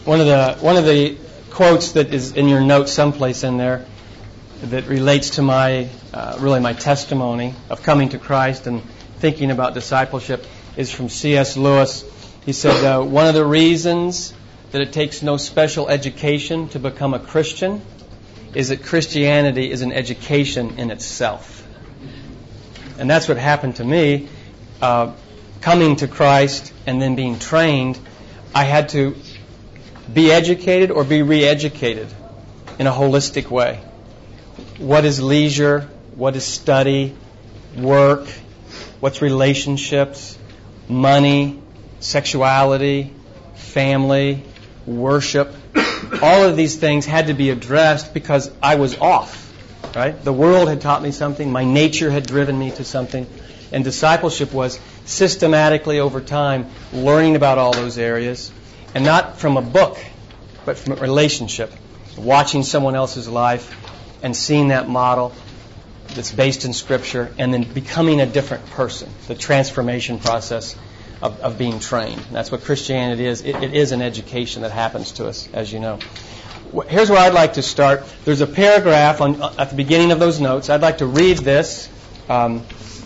One of the quotes that is in your notes someplace in there that relates to my testimony of coming to Christ and thinking about discipleship is from C.S. Lewis. He said, one of the reasons that it takes no special education to become a Christian is that Christianity is an education in itself. And that's what happened to me. Coming to Christ and then being trained, I had to be educated or be re-educated in a holistic way. What is leisure? What is study? Work? What's relationships? Money? Sexuality? Family? Worship? All of these things had to be addressed because I was off. Right? The world had taught me something. My nature had driven me to something. And discipleship was systematically over time learning about all those areas. And not from a book, but from a relationship. Watching someone else's life and seeing that model that's based in Scripture and then becoming a different person. The transformation process of being trained. And that's what Christianity is. It is an education that happens to us, as you know. Here's where I'd like to start. There's a paragraph at the beginning of those notes. I'd like to read this. I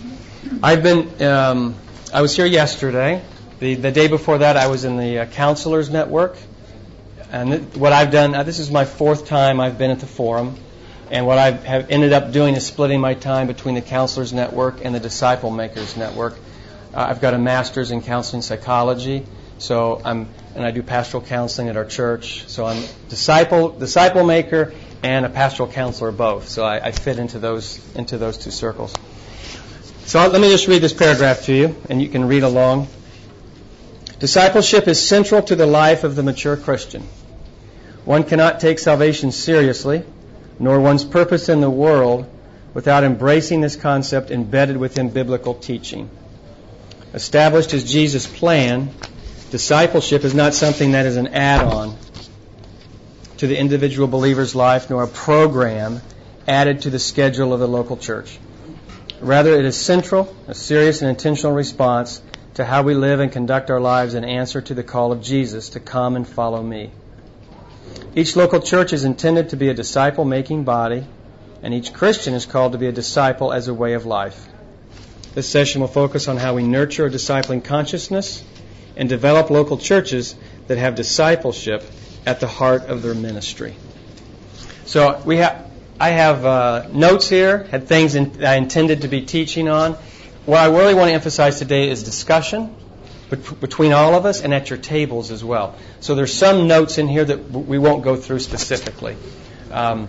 was here yesterday. The day before that, I was in the Counselors Network. And what I've done, this is my fourth time I've been at the Forum. And what I have ended up doing is splitting my time between the Counselors Network and the Disciple Makers Network. I've got a master's in counseling psychology. And I do pastoral counseling at our church. So I'm disciple maker and a pastoral counselor both. So I fit into those two circles. So let me just read this paragraph to you, and you can read along. Discipleship is central to the life of the mature Christian. One cannot take salvation seriously, nor one's purpose in the world, without embracing this concept embedded within biblical teaching. Established as Jesus' plan, discipleship is not something that is an add-on to the individual believer's life, nor a program added to the schedule of the local church. Rather, it is central, a serious and intentional response to how we live and conduct our lives in answer to the call of Jesus to come and follow me. Each local church is intended to be a disciple-making body, and each Christian is called to be a disciple as a way of life. This session will focus on how we nurture a discipling consciousness and develop local churches that have discipleship at the heart of their ministry. So I have notes here, had things that I intended to be teaching on. What I really want to emphasize today is discussion between all of us and at your tables as well. So there's some notes in here that we won't go through specifically. I'm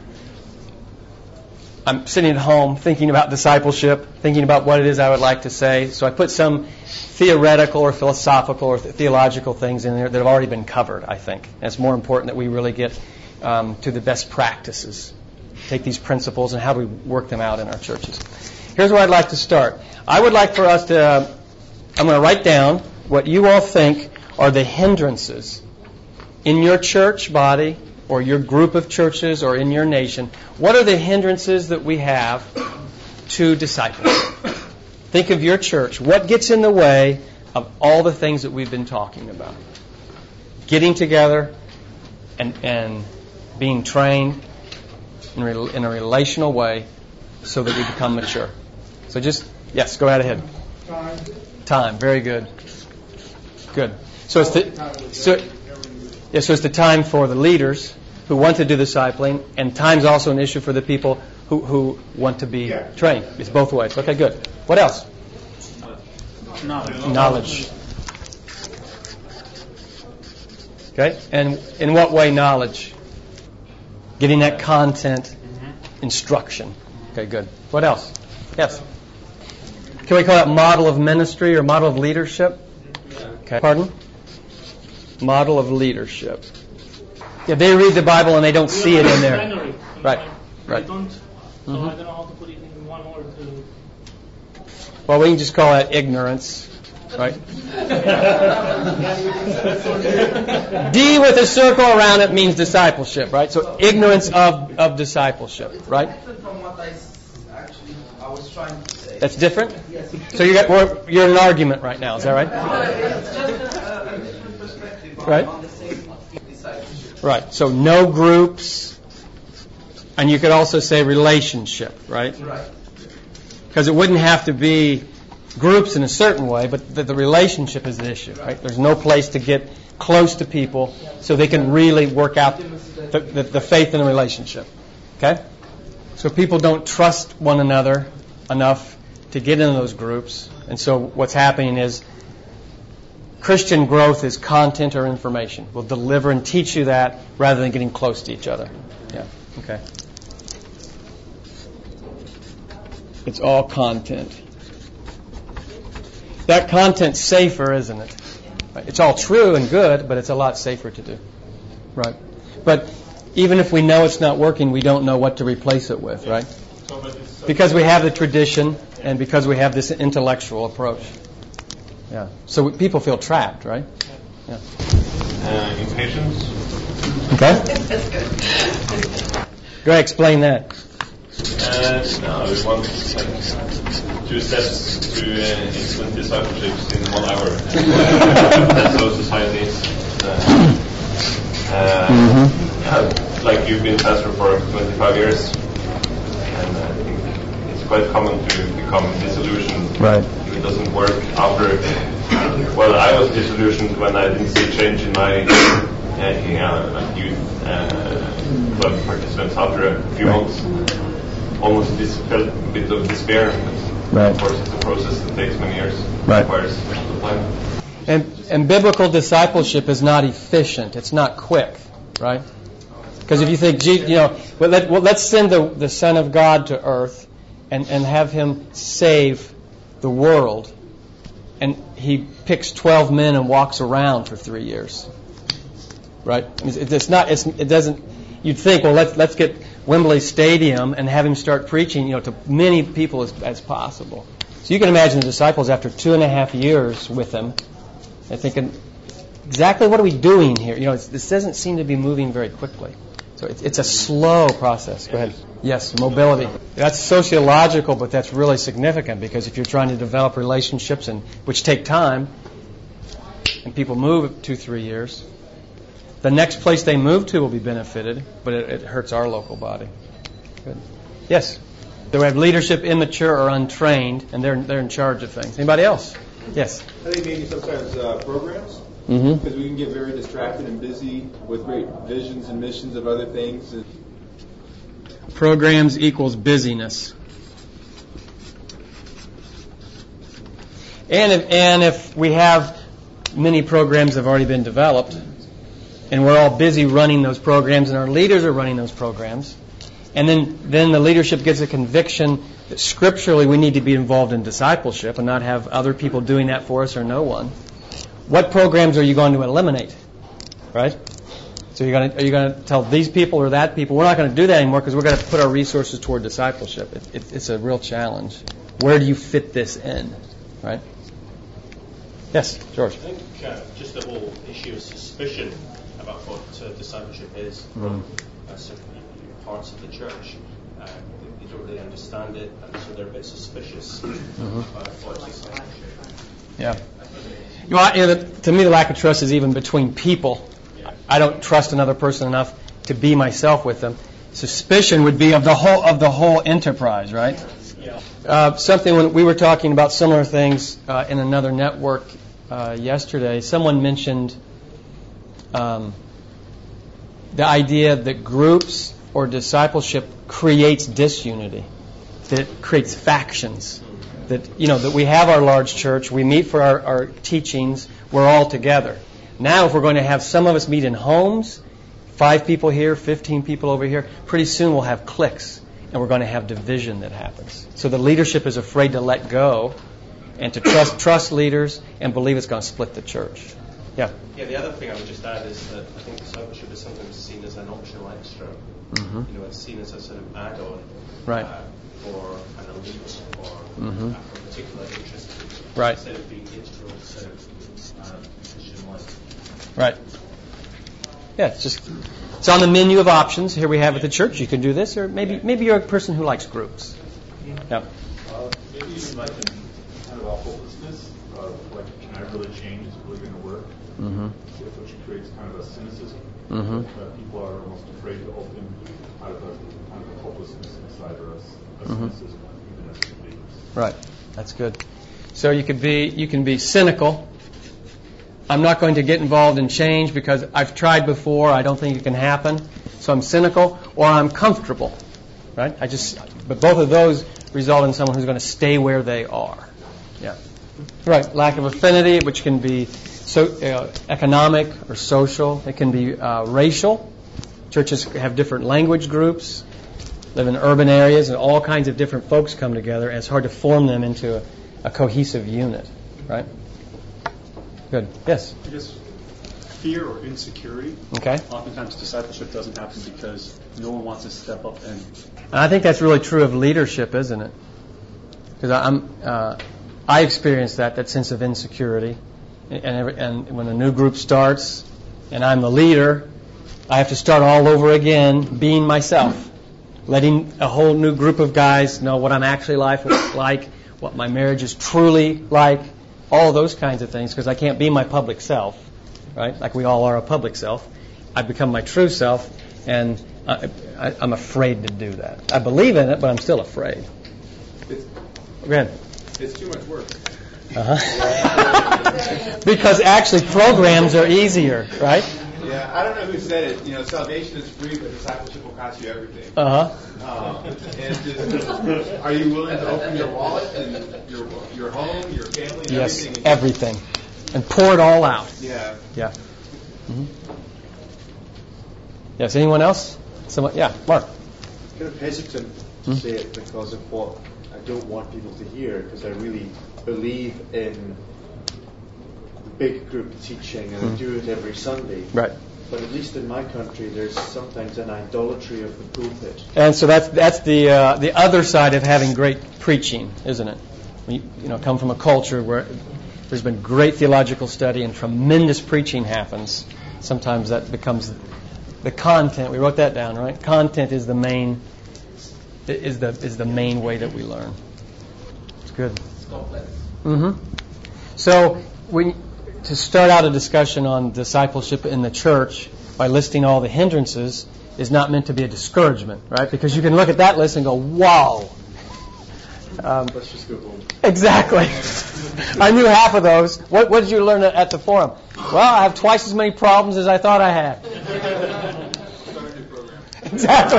sitting at home thinking about discipleship, thinking about what it is I would like to say. So I put some theoretical or philosophical or theological things in there that have already been covered, I think. And it's more important that we really get to the best practices, take these principles and how we work them out in our churches. Here's where I'd like to start. I would like for us to, I'm going to write down what you all think are the hindrances in your church body or your group of churches or in your nation. What are the hindrances that we have to discipleship? Think of your church. What gets in the way of all the things that we've been talking about? Getting together and being trained in a relational way so that we become mature. So yes, go ahead. Time. Very good. Good. So it's the time for the leaders who want to do discipling, and time's also an issue for the people who want to be trained. It's both ways. Okay, good. What else? Knowledge. Okay, and in what way knowledge? Getting that content, instruction. Okay, good. What else? Yes. Can we call that model of ministry or model of leadership? Okay. Pardon? Model of leadership. Yeah, they read the Bible and they don't see it in there. Right. I don't know how to put it in one word. Well, we can just call that ignorance, right? D with a circle around it means discipleship, right? So ignorance of discipleship, right? From what I was trying to say. That's different? Yes. So you're in an argument right now, is that right? It's just a different perspective right? on the same discipleship. Right. So no groups, and you could also say relationship, right? Right. Because it wouldn't have to be groups in a certain way, but the relationship is the issue, right? There's no place to get close to people so they can really work out the faith in a relationship. Okay? So people don't trust one another enough to get into those groups. And so what's happening is Christian growth is content or information. We'll deliver and teach you that rather than getting close to each other. Yeah. Okay. It's all content. That content's safer, isn't it? It's all true and good, but it's a lot safer to do. Right. But even if we know it's not working, we don't know what to replace it with, right? Because we have the tradition and because we have this intellectual approach. Yeah. So people feel trapped, right? Yeah. Impatience. Okay. Go ahead, explain that. No, we want 2 steps to instant discipleships in 1 hour. That's how society is. Like you've been pastor for 25 years, and I think it's quite common to become disillusioned Right. if it doesn't work after. Well, I was disillusioned when I didn't see change in my youth club participants after a few months. Almost felt a bit of despair. Right. Of course, it's a process that takes many years. Right. Requires much of the time. And biblical discipleship is not efficient. It's not quick, right? Because if you think, let's send the Son of God to earth and have Him save the world, and He picks 12 men and walks around for 3 years, right? It's not. It doesn't. You'd think, well, let's get Wembley Stadium and have Him start preaching, to many people as possible. So you can imagine the disciples after 2.5 years with Him, they're thinking, exactly what are we doing here? This doesn't seem to be moving very quickly. So it's a slow process. Go ahead. Yes, mobility. That's sociological, but that's really significant because if you're trying to develop relationships which take time, and people move 2-3 years, the next place they move to will be benefited, but it hurts our local body. Good. Yes. They have leadership immature or untrained, and they're in charge of things. Anybody else? Yes. I think maybe sometimes programs, Mm-hmm. because we can get very distracted and busy with great visions and missions of other things. Programs equals busyness. And if we have many programs that have already been developed, and we're all busy running those programs, and our leaders are running those programs, and then the leadership gets a conviction that scripturally we need to be involved in discipleship and not have other people doing that for us or no one. What programs are you going to eliminate? Right? So are you going to tell these people or that people, we're not going to do that anymore because we're going to put our resources toward discipleship. It's a real challenge. Where do you fit this in? Right? Yes, George. I think just the whole issue of suspicion about what discipleship is from certain parts of the church. They don't really understand it, and so they're a bit suspicious about what discipleship is. Yeah. To me, the lack of trust is even between people. I don't trust another person enough to be myself with them. Suspicion would be of the whole enterprise, right? Yeah. Something when we were talking about similar things in another network yesterday, someone mentioned the idea that groups or discipleship creates disunity, that it creates factions. That we have our large church, we meet for our teachings, we're all together. Now if we're going to have some of us meet in homes, 5 people here, 15 people over here, pretty soon we'll have cliques, and we're going to have division that happens. So the leadership is afraid to let go and to trust leaders and believe it's going to split the church. Yeah. Yeah, the other thing I would just add is that I think discipleship is sometimes seen as an optional extra. Mm-hmm. It's seen as a sort of add-on. Right. For an elite or for a particular interest group, right. Instead of being integral to Christian life. Right. Yeah, it's on the menu of options. Here we have at the church. You can do this, or maybe you're a person who likes groups. Yeah. Maybe even like kind of a hopelessness of like, can I really change? Is it really going to work? which creates kind of a cynicism. People are almost afraid to open out of a kind of a hopelessness inside or a cynicism, even as believers. Right. That's good. So you can be cynical. I'm not going to get involved in change because I've tried before. I don't think it can happen. So I'm cynical, or I'm comfortable. Right? But both of those result in someone who's going to stay where they are. Yeah. Right. Lack of affinity, which can be economic or social. It can be racial. Churches have different language groups, live in urban areas, and all kinds of different folks come together, and it's hard to form them into a cohesive unit. Right? Good. Yes? I guess fear or insecurity. Okay. Oftentimes discipleship doesn't happen because no one wants to step up and... I think that's really true of leadership, isn't it? Because I experience that sense of insecurity. And when a new group starts and I'm the leader, I have to start all over again being myself, letting a whole new group of guys know what I'm actually like, what my marriage is truly like, all those kinds of things, because I can't be my public self, right? Like we all are a public self. I become my true self, and I'm afraid to do that. I believe in it, but I'm still afraid. Go ahead. It's too much work. Because actually programs are easier, right? Yeah, I don't know who said it. Salvation is free, but discipleship will cost you everything. Uh-huh. Are you willing to open your wallet and your home, your family, and yes, everything? Everything. And pour it all out. Yeah. Yeah. Mm-hmm. Yes, anyone else? Yeah, Mark. I'm kind of hesitant to say it because of what I don't want people to hear, because I really believe in big group teaching and I do it every Sunday. Right. But at least in my country, there's sometimes an idolatry of the pulpit. And so that's the other side of having great preaching, isn't it? We come from a culture where there's been great theological study and tremendous preaching happens. Sometimes that becomes the content. We wrote that down, right? Content is the main way that we learn. It's good. Mm-hmm. So to start out a discussion on discipleship in the church by listing all the hindrances is not meant to be a discouragement, right? Because you can look at that list and go, wow. Let's just go home. Exactly. I knew half of those. What did you learn at the forum? Well, I have twice as many problems as I thought I had. Start a new program. Exactly.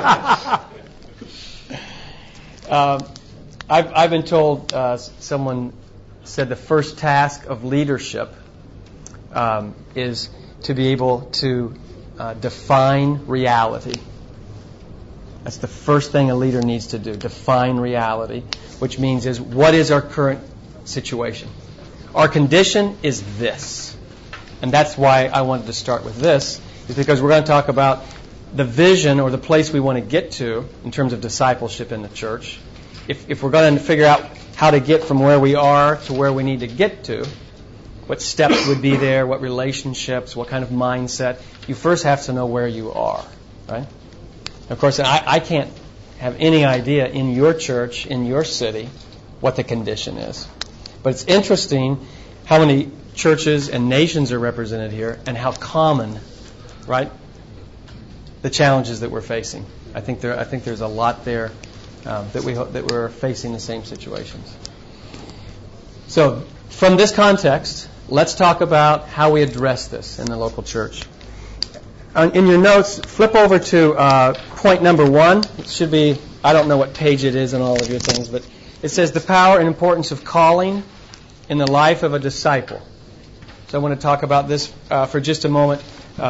I've been told, someone said the first task of leadership is to be able to define reality. That's the first thing a leader needs to do, define reality, which means is what is our current situation? Our condition is this. And that's why I wanted to start with this, is because we're going to talk about the vision or the place we want to get to in terms of discipleship in the church. If we're going to figure out how to get from where we are to where we need to get to, what steps would be there, what relationships, what kind of mindset, you first have to know where you are, right? Of course, I can't have any idea in your church, in your city, what the condition is. But it's interesting how many churches and nations are represented here and how common, right, the challenges that we're facing. I think there's a lot there that we're facing the same situations. So from this context, let's talk about how we address this in the local church. In your notes, flip over to point number 1. It should be, I don't know what page it is in all of your things, but it says the power and importance of calling in the life of a disciple. So I want to talk about this for just a moment,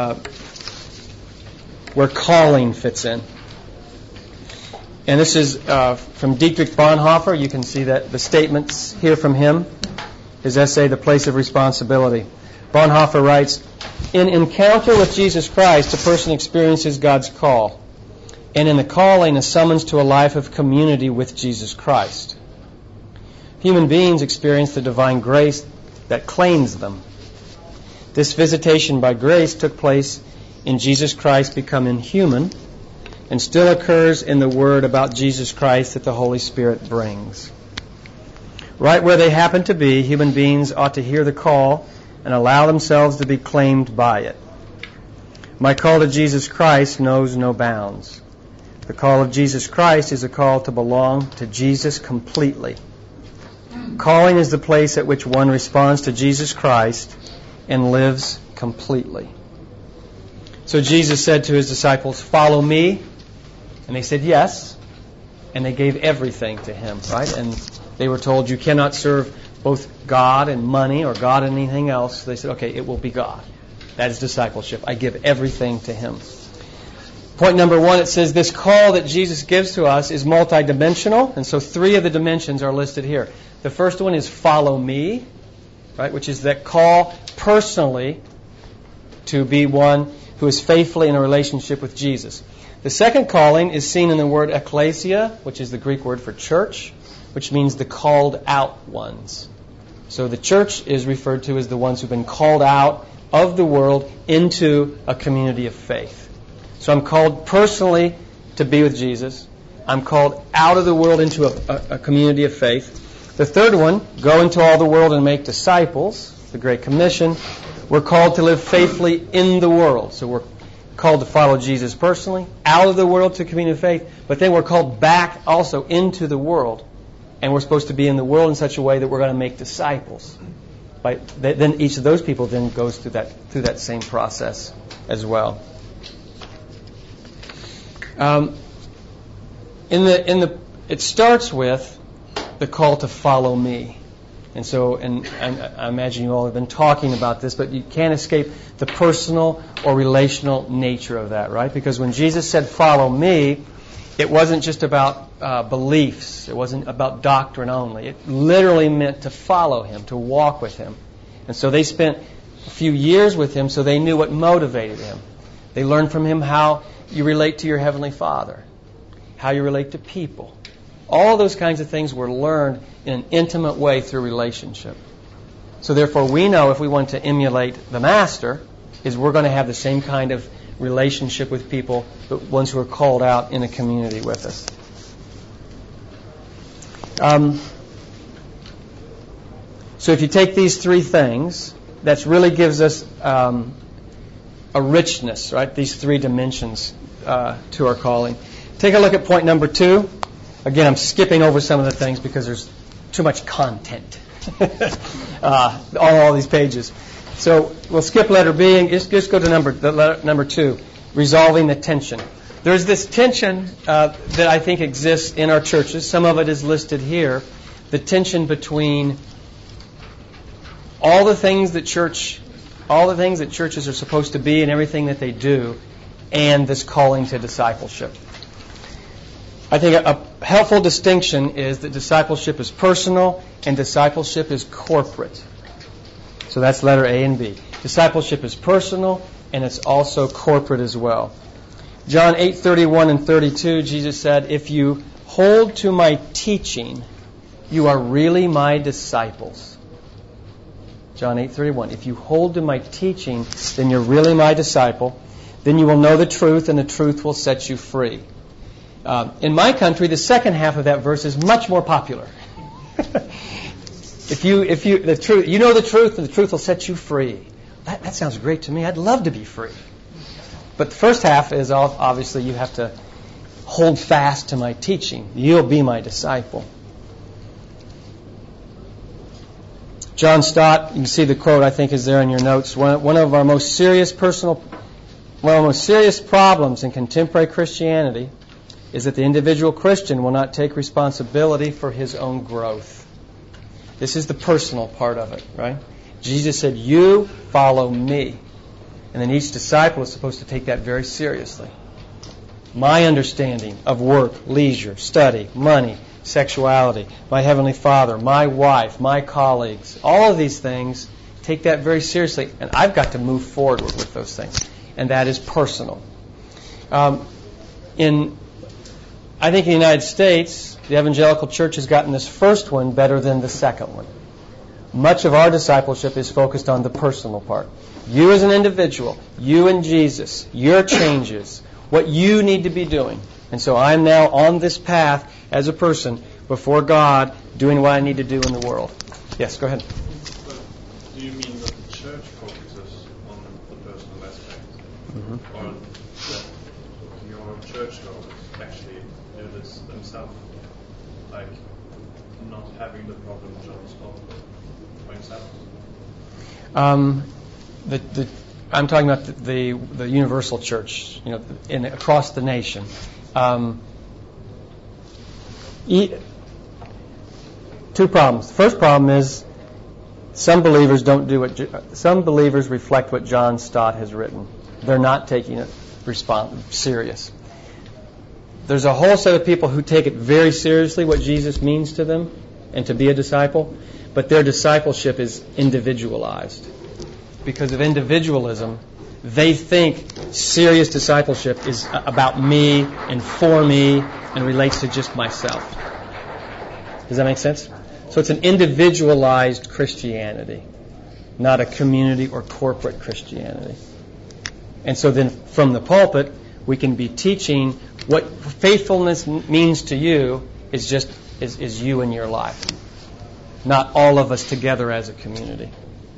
where calling fits in. And this is from Dietrich Bonhoeffer. You can see that the statements here from him, his essay, The Place of Responsibility. Bonhoeffer writes, in encounter with Jesus Christ, a person experiences God's call. And in the calling, a summons to a life of community with Jesus Christ. Human beings experience the divine grace that claims them. This visitation by grace took place in Jesus Christ becoming human, and still occurs in the word about Jesus Christ that the Holy Spirit brings. Right where they happen to be, human beings ought to hear the call and allow themselves to be claimed by it. My call to Jesus Christ knows no bounds. The call of Jesus Christ is a call to belong to Jesus completely. Calling is the place at which one responds to Jesus Christ and lives completely. So Jesus said to his disciples, "Follow me." And they said yes. And they gave everything to him, right? And they were told, you cannot serve both God and money or God and anything else. So they said, okay, it will be God. That is discipleship. I give everything to him. Point number 1, it says this call that Jesus gives to us is multidimensional. And so 3 of the dimensions are listed here. The first one is follow me, right? Which is that call personally to be one who is faithfully in a relationship with Jesus. The second calling is seen in the word ekklesia, which is the Greek word for church, which means the called out ones. So the church is referred to as the ones who've been called out of the world into a community of faith. So I'm called personally to be with Jesus. I'm called out of the world into a community of faith. The third one, go into all the world and make disciples, the Great Commission. We're called to live faithfully in the world. So we're called to follow Jesus personally, out of the world to community of faith, but then we're called back also into the world. And we're supposed to be in the world in such a way that we're going to make disciples. Then each of those people then goes through that same process as well. It starts with the call to follow me. And I imagine you all have been talking about this, but you can't escape the personal or relational nature of that, right? Because when Jesus said, follow me, it wasn't just about beliefs. It wasn't about doctrine only. It literally meant to follow him, to walk with him. And so they spent a few years with him so they knew what motivated him. They learned from him how you relate to your Heavenly Father, how you relate to people. All those kinds of things were learned in an intimate way through relationship. So therefore we know if we want to emulate the Master, is we're going to have the same kind of relationship with people, the ones who are called out in a community with us. So if you take these 3 things, that really gives us a richness, right? These 3 dimensions to our calling. Take a look at point number 2. Again, I'm skipping over some of the things because there's too much content on all these pages. So we'll skip letter B and just go to number 2, resolving the tension. There's this tension that I think exists in our churches. Some of it is listed here. The tension between all the things that churches are supposed to be and everything that they do, and this calling to discipleship. I think a helpful distinction is that discipleship is personal and discipleship is corporate. So that's letter A and B. Discipleship is personal and it's also corporate as well. John 8:31 and 32, Jesus said, if you hold to my teaching, you are really my disciples. John 8:31, if you hold to my teaching, then you're really my disciple. Then you will know the truth and the truth will set you free. In my country, the second half of that verse is much more popular. If you know the truth, and the truth will set you free. That sounds great to me. I'd love to be free. But the first half is obviously you have to hold fast to my teaching. You'll be my disciple. John Stott, you can see the quote I think is there in your notes. One of our most serious problems in contemporary Christianity is that the individual Christian will not take responsibility for his own growth. This is the personal part of it, right? Jesus said, you follow me. And then each disciple is supposed to take that very seriously. My understanding of work, leisure, study, money, sexuality, my Heavenly Father, my wife, my colleagues, all of these things, take that very seriously. And I've got to move forward with those things. And that is personal. I think in the United States, the evangelical church has gotten this first one better than the second one. Much of our discipleship is focused on the personal part. You as an individual, you and Jesus, your changes, what you need to be doing. And so I'm now on this path as a person before God, doing what I need to do in the world. Yes, go ahead. Do you mean that the church or that your churchgoers actually do this themselves, like not having the problem John points out? I'm talking about the universal church, across the nation. Two problems. The first problem is some believers some believers reflect what John Stott has written. They're not taking it serious. There's a whole set of people who take it very seriously, what Jesus means to them and to be a disciple, but their discipleship is individualized. Because of individualism, they think serious discipleship is about me and for me and relates to just myself. Does that make sense? So it's an individualized Christianity, not a community or corporate Christianity. And so then from the pulpit, we can be teaching what faithfulness means to you is you in your life, not all of us together as a community.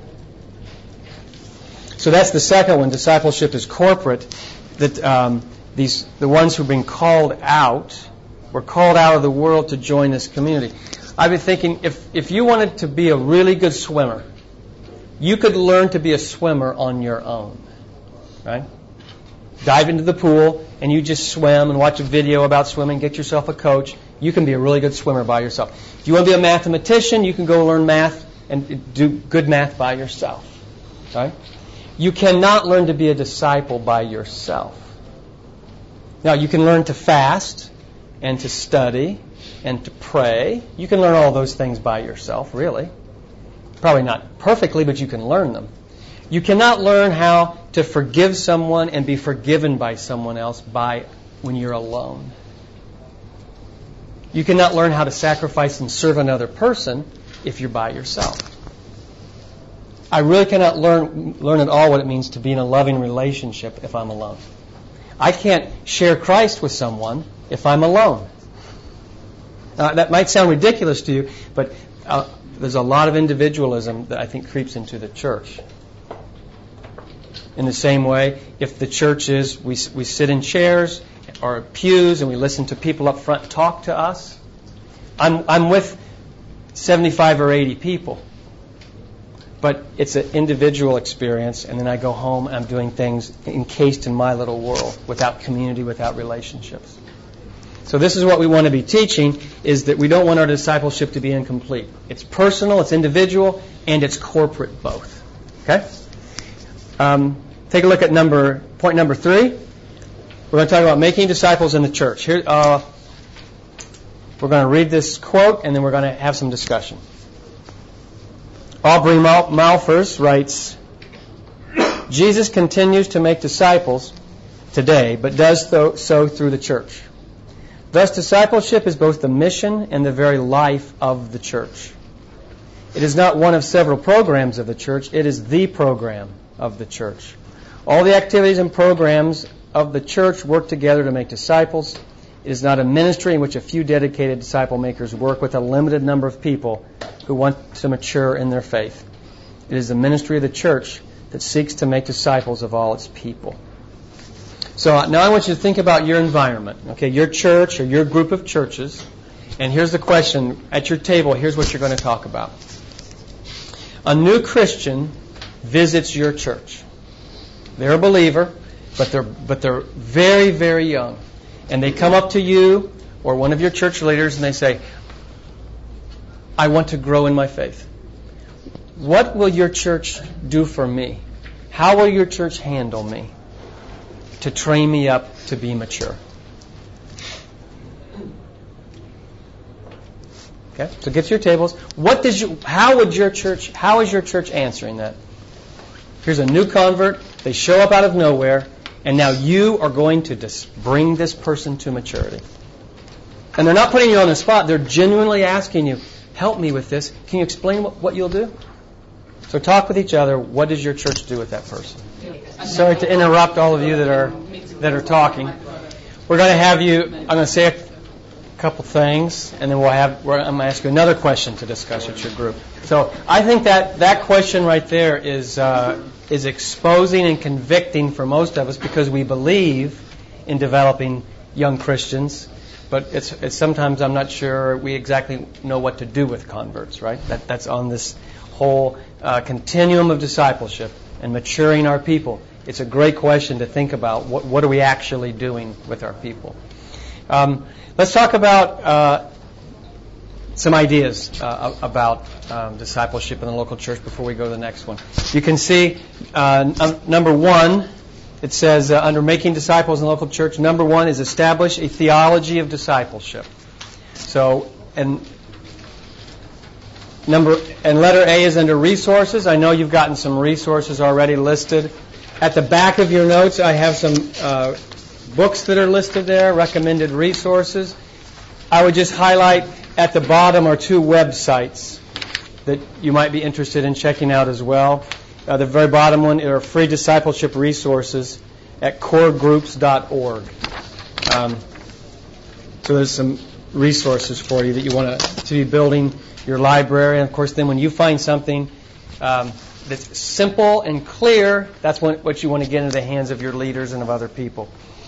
So that's the second one. Discipleship is corporate. That the ones who've been called out were called out of the world to join this community. I've been thinking, if you wanted to be a really good swimmer, you could learn to be a swimmer on your own, right? Dive into the pool and you just swim and watch a video about swimming, get yourself a coach. You can be a really good swimmer by yourself. If you want to be a mathematician, you can go learn math and do good math by yourself, right? You cannot learn to be a disciple by yourself. Now, you can learn to fast and to study and to pray. You can learn all those things by yourself, really. Probably not perfectly, but you can learn them. You cannot learn how to forgive someone and be forgiven by someone else when you're alone. You cannot learn how to sacrifice and serve another person if you're by yourself. I really cannot learn at all what it means to be in a loving relationship if I'm alone. I can't share Christ with someone if I'm alone. That might sound ridiculous to you, but there's a lot of individualism that I think creeps into the church. In the same way, if the church is, we sit in chairs or pews and we listen to people up front talk to us. I'm with 75 or 80 people. But it's an individual experience, and then I go home and I'm doing things encased in my little world, without community, without relationships. So this is what we want to be teaching, is that we don't want our discipleship to be incomplete. It's personal, it's individual, and it's corporate both. Okay? Take a look at point number 3. We're going to talk about making disciples in the church. Here, we're going to read this quote, and then we're going to have some discussion. Aubrey Malphurs writes, Jesus continues to make disciples today, but does so through the church. Thus, discipleship is both the mission and the very life of the church. It is not one of several programs of the church. It is the program of the church. All the activities and programs of the church work together to make disciples. It is not a ministry in which a few dedicated disciple makers work with a limited number of people who want to mature in their faith. It is the ministry of the church that seeks to make disciples of all its people. So now I want you to think about your environment, okay, your church or your group of churches. And here's the question. At your table, here's what you're going to talk about. A new Christian visits your church. They're a believer, but they're very, very young. And they come up to you or one of your church leaders and they say, I want to grow in my faith. What will your church do for me? How will your church handle me to train me up to be mature? Okay, so get to your tables. How is your church answering that? Here's a new convert. They show up out of nowhere, and now you are going to bring this person to maturity. And they're not putting you on the spot. They're genuinely asking you, help me with this. Can you explain what you'll do? So talk with each other. What does your church do with that person? Sorry to interrupt all of you that are talking. We're going to have you, I'm going to say a couple things, and then I'm going to ask you another question to discuss with your group. So I think that question right there is exposing and convicting for most of us, because we believe in developing young Christians, but it's sometimes I'm not sure we exactly know what to do with converts, right? That's on this whole continuum of discipleship and maturing our people. It's a great question to think about. What are we actually doing with our people? Let's talk about some ideas about discipleship in the local church before we go to the next one. You can see number one, it says under making disciples in the local church, number one is establish a theology of discipleship. So, and letter A is under resources. I know you've gotten some resources already listed. At the back of your notes, I have some books that are listed there, recommended resources. I would just highlight at the bottom are two websites that you might be interested in checking out as well. The very bottom one are free discipleship resources at coregroups.org. So there's some resources for you that you want to be building your library. And of course, then when you find something that's simple and clear, that's what you want to get into the hands of your leaders and of other people.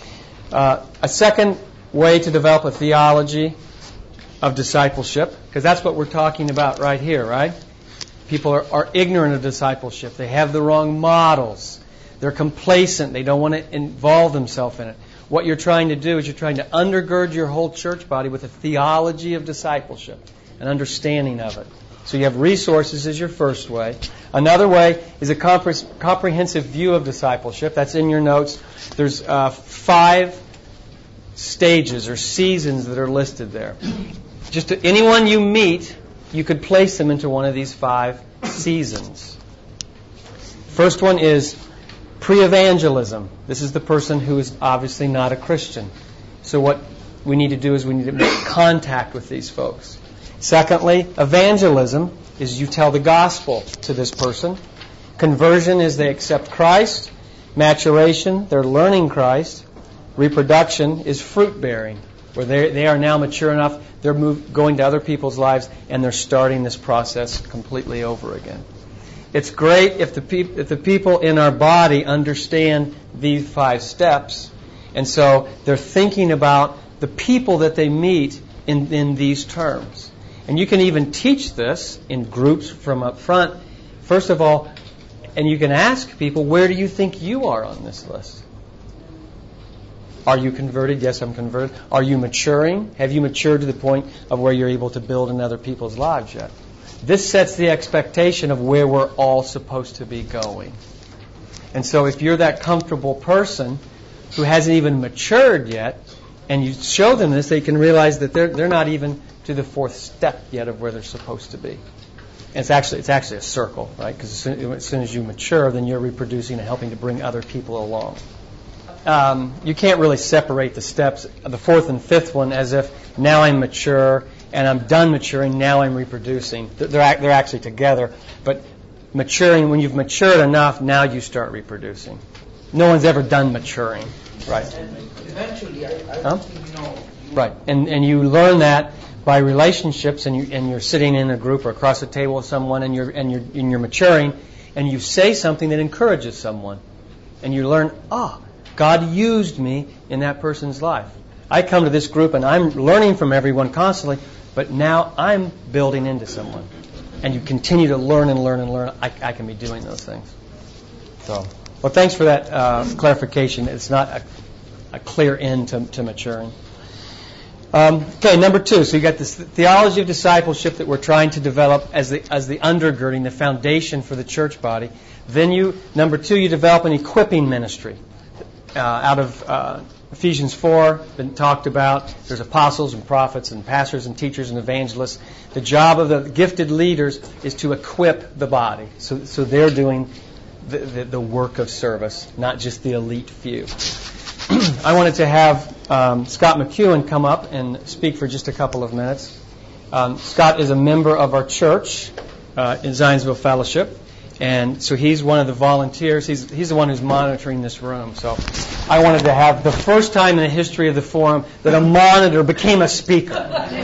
A second way to develop a theology of discipleship, because that's what we're talking about right here, right? People are ignorant of discipleship. They have the wrong models. They're complacent. They don't want to involve themselves in it. What you're trying to do is you're trying to undergird your whole church body with a theology of discipleship, an understanding of it. So you have resources as your first way. Another way is a comprehensive view of discipleship. That's in your notes. There's 5 stages or seasons that are listed there. Just anyone you meet, you could place them into one of these 5 seasons. First one is pre-evangelism. This is the person who is obviously not a Christian. So what we need to do is we need to make contact with these folks. Secondly, evangelism is you tell the gospel to this person. Conversion is they accept Christ. Maturation, they're learning Christ. Reproduction is fruit-bearing, where they are now mature enough, they're going to other people's lives, and they're starting this process completely over again. It's great if the people in our body understand these 5 steps, and so they're thinking about the people that they meet in these terms. And you can even teach this in groups from up front. First of all, and you can ask people, where do you think you are on this list? Are you converted? Yes, I'm converted. Are you maturing? Have you matured to the point of where you're able to build in other people's lives yet? This sets the expectation of where we're all supposed to be going. And so if you're that comfortable person who hasn't even matured yet, and you show them this, they can realize that they're not even to the 4th step yet of where they're supposed to be. And it's actually a circle, right? Because as soon as you mature, then you're reproducing and helping to bring other people along. You can't really separate the steps, the 4th and 5th one, as if now I'm mature and I'm done maturing, now I'm reproducing. They're actually together. But maturing, when you've matured enough, now you start reproducing. No one's ever done maturing, right? Eventually, I think you know. Right, and you learn that by relationships, and you're sitting in a group or across the table with someone, and you're maturing, and you say something that encourages someone, and you learn, God used me in that person's life. I come to this group and I'm learning from everyone constantly, but now I'm building into someone. And you continue to learn and learn and learn. I can be doing those things. So, well, thanks for that clarification. It's not a clear end to maturing. Okay, number 2. So you got this theology of discipleship that we're trying to develop as the undergirding, the foundation for the church body. Then number 2, you develop an equipping ministry. Out of Ephesians 4, been talked about. There's apostles and prophets and pastors and teachers and evangelists. The job of the gifted leaders is to equip the body. So they're doing the work of service, not just the elite few. I wanted to have Scott McEwen come up and speak for just a couple of minutes. Scott is a member of our church in Zionsville Fellowship, And so he's one of the volunteers. He's the one who's monitoring this room. So I wanted to have the first time in the history of the forum that a monitor became a speaker.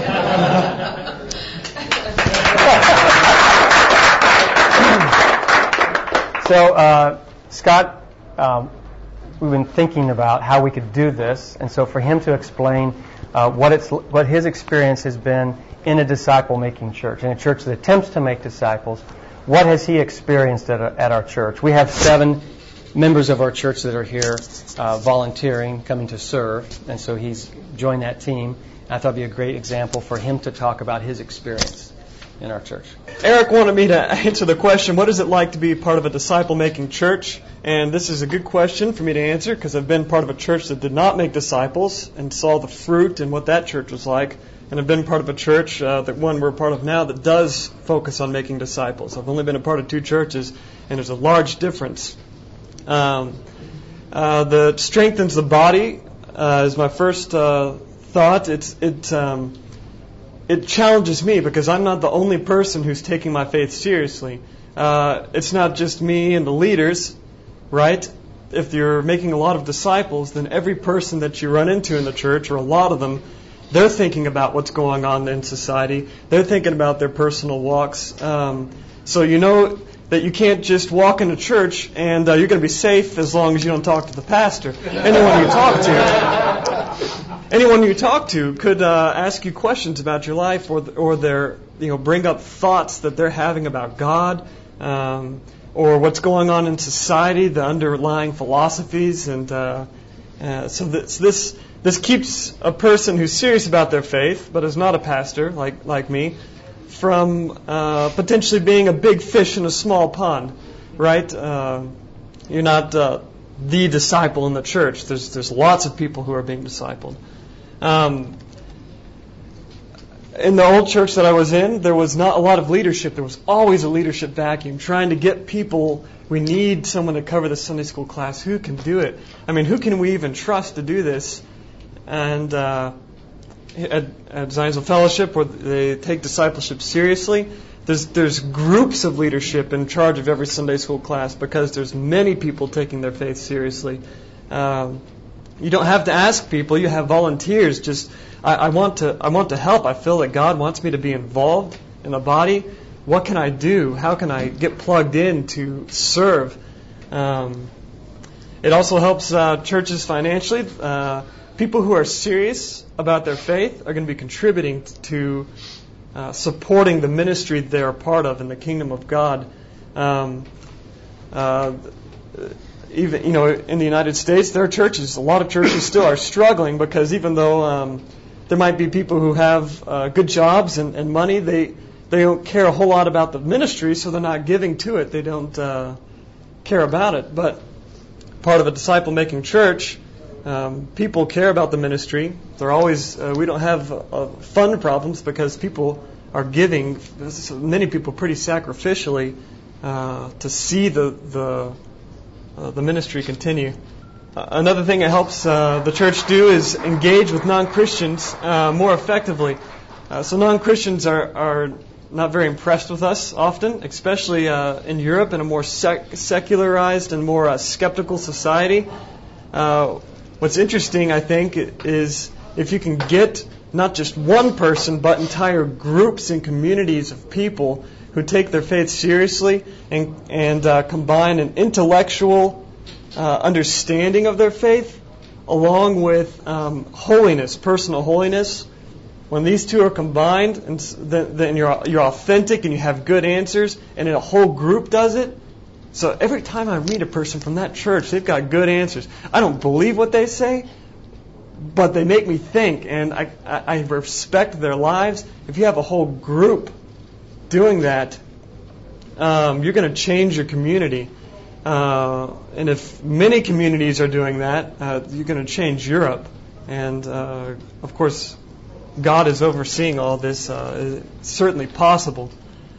So, Scott, we've been thinking about how we could do this, and so for him to explain what his experience has been in a disciple-making church, in a church that attempts to make disciples, what has he experienced at our church? We have 7 members of our church that are here volunteering, coming to serve, and so he's joined that team. I thought it would be a great example for him to talk about his experience in our church. Eric wanted me to answer the question, what is it like to be part of a disciple-making church? And this is a good question for me to answer because I've been part of a church that did not make disciples and saw the fruit and what that church was like. And I've been part of a church, that one we're a part of now, that does focus on making disciples. I've only been a part of 2 churches, and there's a large difference. That strengthens the body is my first thought. It challenges me because I'm not the only person who's taking my faith seriously. It's not just me and the leaders, right? If you're making a lot of disciples, then every person that you run into in the church, or a lot of them, they're thinking about what's going on in society. They're thinking about their personal walks. So you know that you can't just walk into church and you're going to be safe as long as you don't talk to the pastor. Anyone you talk to could ask you questions about your life, or bring up thoughts that they're having about God, or what's going on in society, the underlying philosophies, and so this keeps a person who's serious about their faith, but is not a pastor like me, from potentially being a big fish in a small pond, right? You're not the disciple in the church. There's lots of people who are being discipled. In the old church that I was in, there was not a lot of leadership. There was always a leadership vacuum, trying to get people. We need someone to cover the Sunday school class. Who can do it? I mean, who can we even trust to do this? And at Zionsville Fellowship, where they take discipleship seriously, there's groups of leadership in charge of every Sunday school class because there's many people taking their faith seriously. You don't have to ask people. You have volunteers. Just I want to help. I feel that God wants me to be involved in the body. What can I do? How can I get plugged in to serve? It also helps churches financially. People who are serious about their faith are going to be contributing to supporting the ministry they're a part of in the kingdom of God. Even in the United States, there are churches. A lot of churches still are struggling because even though there might be people who have good jobs and money, they don't care a whole lot about the ministry, so they're not giving to it. They don't care about it. But part of a disciple-making church, people care about the ministry. They're always we don't have fund problems because people are giving. Many people pretty sacrificially to see the ministry continue. Another thing it helps the church do is engage with non-Christians more effectively. So non-Christians are not very impressed with us often, especially in Europe in a more secularized and more skeptical society. What's interesting, I think, is if you can get not just one person, but entire groups and communities of people who take their faith seriously and combine an intellectual understanding of their faith along with holiness, personal holiness. When these two are combined, and then you're authentic and you have good answers, and a whole group does it. So every time I meet a person from that church, they've got good answers. I don't believe what they say, but they make me think, and I respect their lives. If you have a whole group doing that, you're going to change your community. And if many communities are doing that, you're going to change Europe. And, of course, God is overseeing all this. It's certainly possible.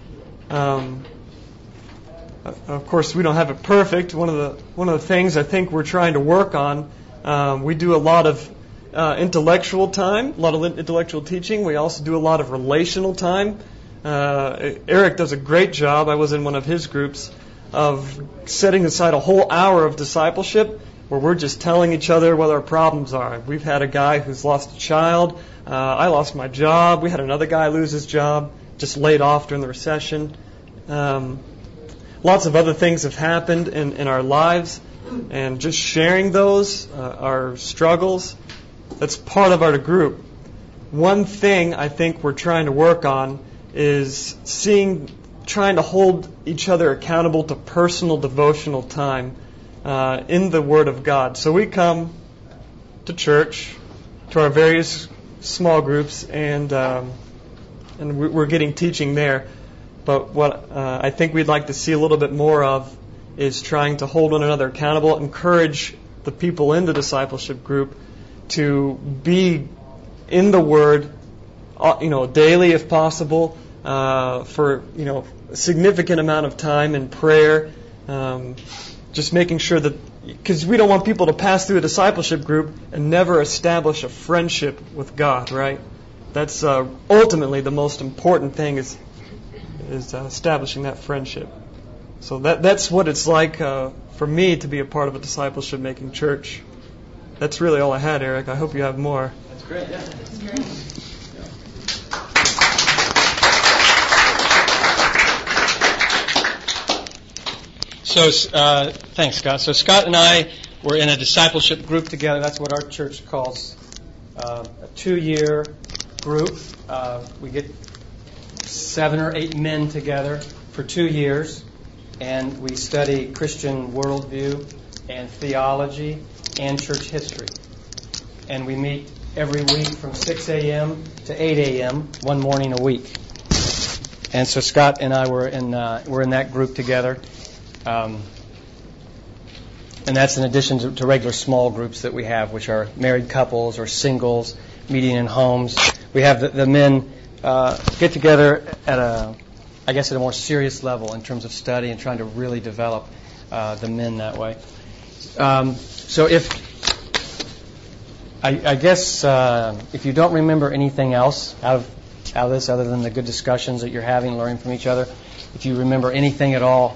Of course, we don't have it perfect. One of the things I think we're trying to work on, we do a lot of intellectual time, a lot of intellectual teaching. We also do a lot of relational time. Eric does a great job. I was in one of his groups of setting aside a whole hour of discipleship where we're just telling each other what our problems are. We've had a guy who's lost a child. I lost my job. We had another guy lose his job, just laid off during the recession. Lots of other things have happened in our lives, and just sharing those, our struggles, that's part of our group. One thing I think we're trying to work on is trying to hold each other accountable to personal devotional time in the Word of God. So we come to church, to our various small groups, and we're getting teaching there. But what I think we'd like to see a little bit more of is trying to hold one another accountable, encourage the people in the discipleship group to be in the Word, daily if possible, for a significant amount of time in prayer. Just making sure that, because we don't want people to pass through a discipleship group and never establish a friendship with God, right? That's ultimately the most important thing is establishing that friendship. So that's what it's like for me to be a part of a discipleship-making church. That's really all I had, Eric. I hope you have more. That's great. Yeah. That's great. So, thanks, Scott. So Scott and I were in a discipleship group together. That's what our church calls a 2-year group. We get 7 or 8 men together for 2 years, and we study Christian worldview and theology and church history. And we meet every week from 6 a.m. to 8 a.m. one morning a week. And so Scott and I were in that group together. And that's in addition to regular small groups that we have, which are married couples or singles meeting in homes. We have the men get together at a more serious level in terms of study and trying to really develop the men that way. So if you don't remember anything else out of this other than the good discussions that you're having, learning from each other, if you remember anything at all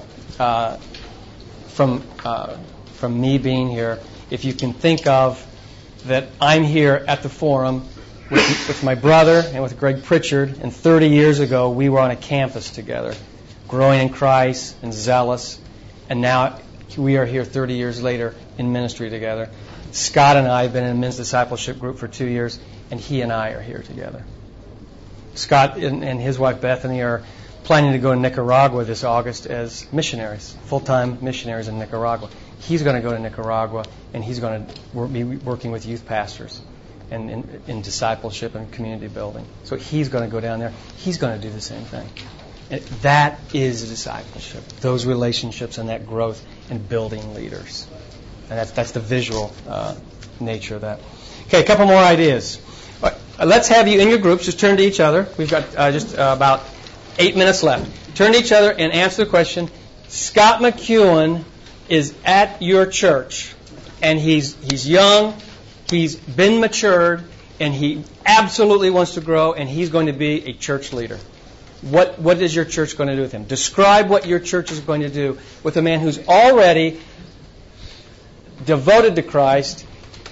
from me being here, if you can think of that I'm here at the Forum with my brother and with Greg Pritchard, and 30 years ago we were on a campus together, growing in Christ and zealous, and now we are here 30 years later in ministry together. Scott and I have been in a men's discipleship group for 2 years, and he and I are here together. Scott and his wife Bethany are planning to go to Nicaragua this August as missionaries, full-time missionaries in Nicaragua. He's going to go to Nicaragua, and he's going to be working with youth pastors and in discipleship and community building. So he's going to go down there. He's going to do the same thing. And that is discipleship, those relationships and that growth and building leaders. And that's the visual nature of that. Okay, a couple more ideas. All right, let's have you in your groups. Just turn to each other. We've got just about 8 minutes left. Turn to each other and answer the question. Scott McEwen is at your church, and he's young, he's been matured, and he absolutely wants to grow, and he's going to be a church leader. What is your church going to do with him? Describe what your church is going to do with a man who's already devoted to Christ,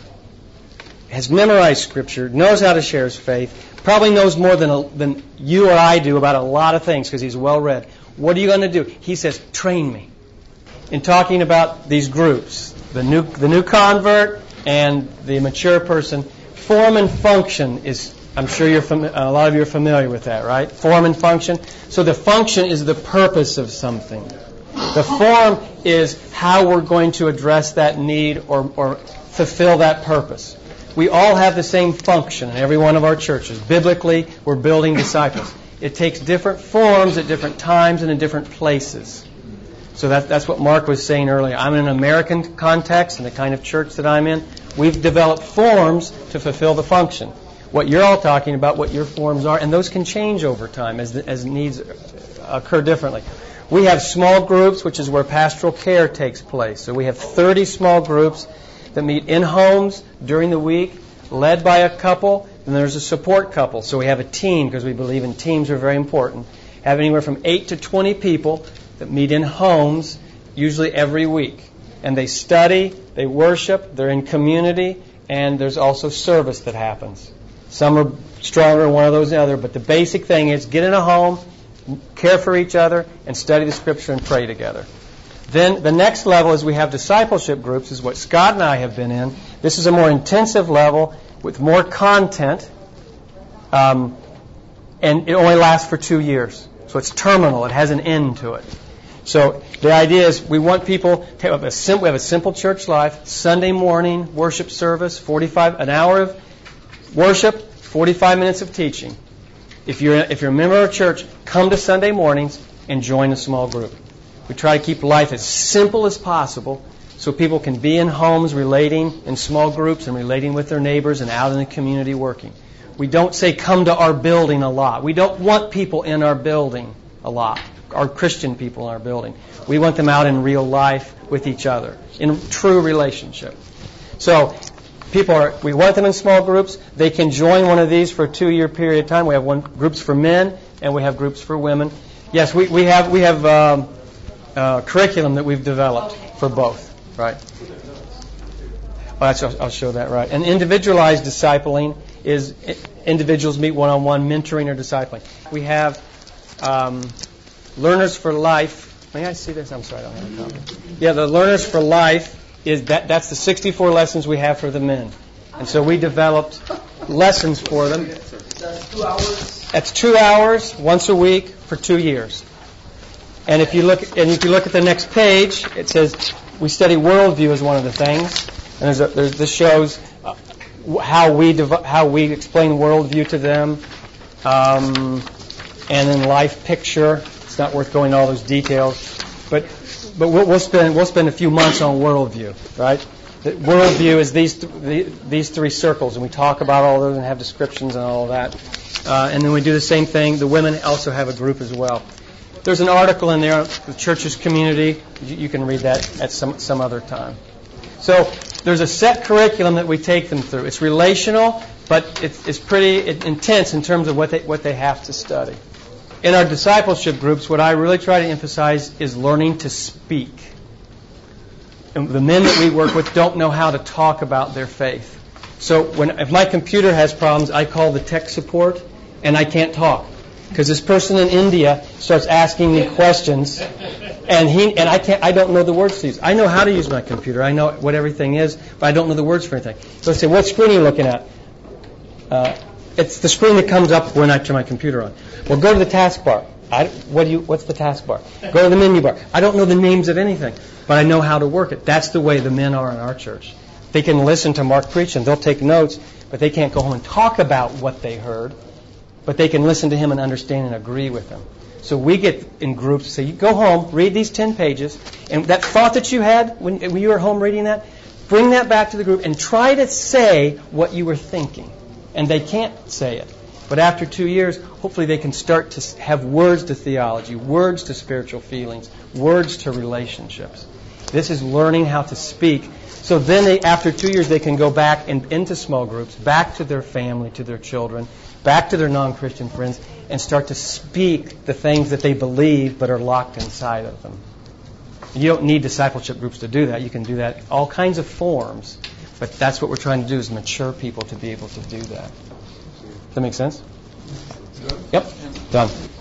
has memorized Scripture, knows how to share his faith, probably knows more than you or I do about a lot of things because he's well read. What are you going to do? He says, train me. In talking about these groups, the new convert and the mature person, form and function is, I'm sure a lot of you are familiar with that, right? Form and function. So the function is the purpose of something. The form is how we're going to address that need or fulfill that purpose. We all have the same function in every one of our churches. Biblically, we're building disciples. It takes different forms at different times and in different places. So that's what Mark was saying earlier. I'm in an American context, in the kind of church that I'm in. We've developed forms to fulfill the function. What you're all talking about, what your forms are, and those can change over time as needs occur differently. We have small groups, which is where pastoral care takes place. So we have 30 small groups that meet in homes during the week, led by a couple, and there's a support couple. So we have a team, because we believe in teams are very important. Have anywhere from 8 to 20 people that meet in homes usually every week. And they study, they worship, they're in community, and there's also service that happens. Some are stronger in one of those than the other, but the basic thing is get in a home, care for each other, and study the Scripture and pray together. Then the next level is we have discipleship groups, is what Scott and I have been in. This is a more intensive level with more content, and it only lasts for 2 years. So it's terminal. It has an end to it. So the idea is we want people to have we have a simple church life, Sunday morning worship service, an hour of worship, 45 minutes of teaching. If you're a member of a church, come to Sunday mornings and join a small group. We try to keep life as simple as possible so people can be in homes relating in small groups and relating with their neighbors and out in the community working. We don't say come to our building a lot. We don't want people in our building a lot, our Christian people in our building. We want them out in real life with each other, in true relationship. So we want them in small groups. They can join one of these for a 2-year period of time. We have groups for men and we have groups for women. Yes, we have curriculum that we've developed for both. Right. I'll show that right. And individualized discipling is individuals meet one-on-one, mentoring or discipling. We have Learners for Life. May I see this? I'm sorry, I don't have a copy. Yeah, the Learners for Life is that's the 64 lessons we have for the men. And so we developed lessons for them. That's 2 hours. That's 2 hours once a week for 2 years. And if you look at the next page, it says we study worldview as one of the things. And this shows how we explain worldview to them, and then life picture. It's not worth going into all those details, but we'll spend a few months on worldview, right? That worldview is these 3 circles, and we talk about all those and have descriptions and all of that. And then we do the same thing. The women also have a group as well. There's an article in there, the church's community. You can read that at some other time. So there's a set curriculum that we take them through. It's relational, but it's pretty intense in terms of what they have to study. In our discipleship groups, what I really try to emphasize is learning to speak. And the men that we work with don't know how to talk about their faith. So if my computer has problems, I call the tech support, and I can't talk. Because this person in India starts asking me questions, and I don't know the words to use. I know how to use my computer. I know what everything is, but I don't know the words for anything. So I say, "What screen are you looking at?" It's the screen that comes up when I turn my computer on. Well, go to the taskbar. What's the taskbar? Go to the menu bar. I don't know the names of anything, but I know how to work it. That's the way the men are in our church. They can listen to Mark preach and they'll take notes, but they can't go home and talk about what they heard. But they can listen to him and understand and agree with him. So we get in groups, say, you go home, read these 10 pages, and that thought that you had when you were home reading that, bring that back to the group and try to say what you were thinking. And they can't say it. But after 2 years, hopefully they can start to have words to theology, words to spiritual feelings, words to relationships. This is learning how to speak. So then after 2 years, they can go back into small groups, back to their family, to their children, back to their non-Christian friends, and start to speak the things that they believe but are locked inside of them. You don't need discipleship groups to do that. You can do that in all kinds of forms. But that's what we're trying to do, is mature people to be able to do that. Does that make sense? Yep. Done.